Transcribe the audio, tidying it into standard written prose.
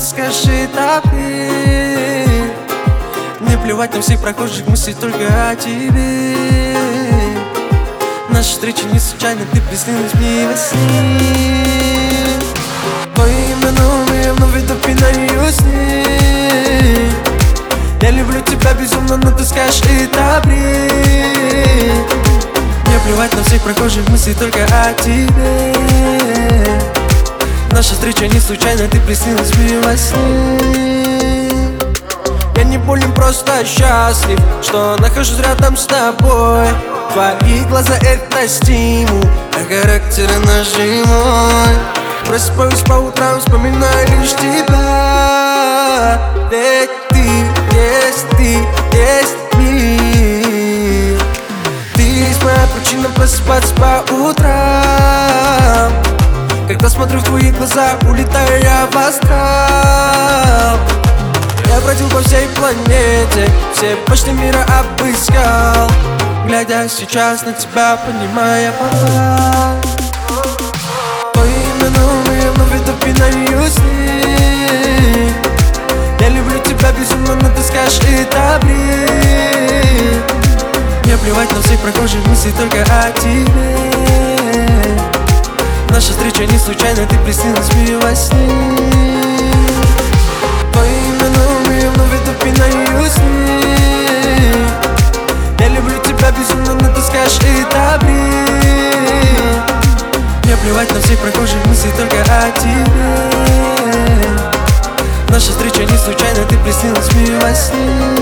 скажи добре. Мне плевать на всех прохожих, мысли только о тебе. Наша встреча не случайна, ты приснилась мне во сне. Твое имя новое, вновь это пинаю сне. Я люблю тебя безумно, но ты скажешь это бред. Мне плевать на всех прохожих, мысли только о тебе. Наша встреча не случайна, ты приснилась мне во сне. Я не болен, просто счастлив, что нахожусь рядом с тобой. Твои глаза — это стимул, а характер нажимой. Просыпаюсь по утрам, вспоминаю лишь тебя. Ведь ты есть мир. Ты есть моя причина просыпаться по утрам. Когда смотрю в твои глаза, улетаю я в астрал. Я бродил по всей планете, все почты мира обыскал. Глядя сейчас на тебя, понимая попал. Твое имя новое, вновь это пинаю сны. Я люблю тебя безумно, но ты скажешь это бред. Мне плевать на всех прохожих, мысли только о тебе. Наша встреча не случайна, ты приснилась мне во сне. Твое имя новое, вновь это пинаю сны. Я люблю тебя безумно, но ты скажешь это бред. Мне плевать на всех прохожих, мысли только о тебе. Наша встреча не случайна, ты приснилась мне во сне.